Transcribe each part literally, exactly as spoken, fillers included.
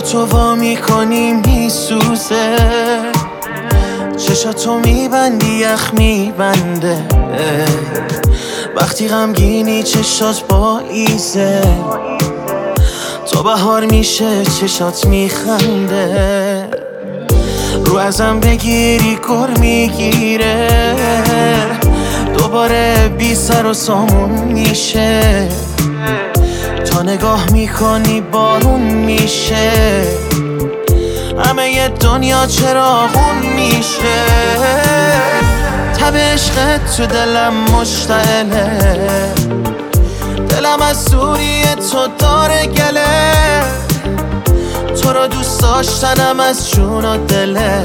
تو وا میکنی میسوزه، چشاتو میبندی یخ میبنده، وقتی غمگینی چشات پاییزه، تو بهار میشه چشات میخنده، رو ازم بگیری گر میگیره، دوباره بی سر و سامون میشه، تا نگاه میکنی بارون میشه، همه ی دنیا چراغون میشه، تب عشقت تو دلم مشتعله، دلم از دوری تو داره گله، تو رو دوست داشتنم از جون و دله،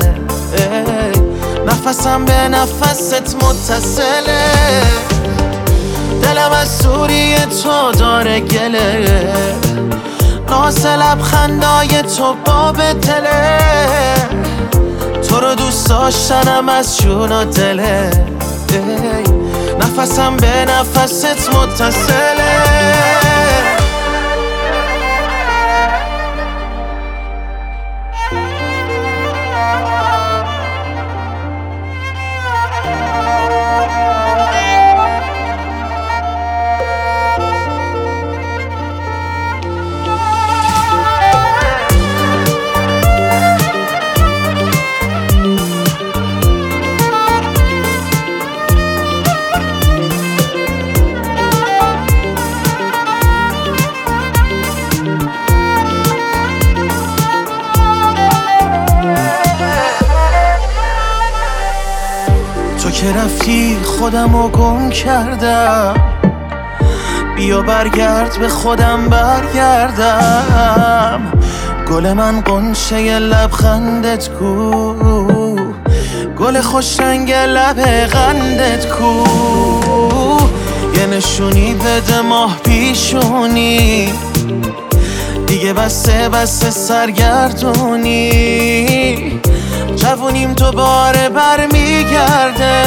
نفسم به نفست متصله، دلم از دوری تو داره گله، ناز لبخندای تو باب دله، تو رو دوست داشتنم از جون و دله، نفسم به نفست متصله. تو که رفتی خودمو گم کردم، بیا برگرد به خودم برگردم، گل من قنچه لبخندت کو، گل خوش رنگ لب قندت کو، یه نشونی بده ماه پیشونی، دیگه بسته بسته سرگردونی، جوونیم دوباره برمیگرده،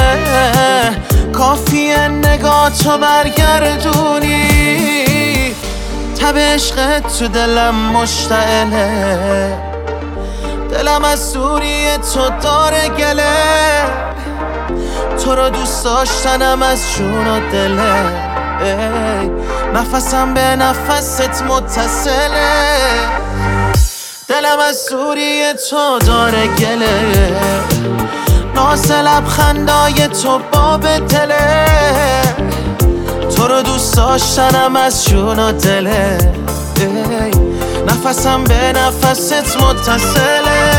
کافیه نگاه تو برگردونی، تب عشقت تو دلم مشتعله، دلم از دوری تو داره گله، تو رو دوست داشتنم از جون و دله، نفسم به نفست متصله، دلم از دوری تو داره گله، ناز لبخندای تو باب دله، تو رو دوست داشتنم از جون و دله، نفسم به نفست متصله.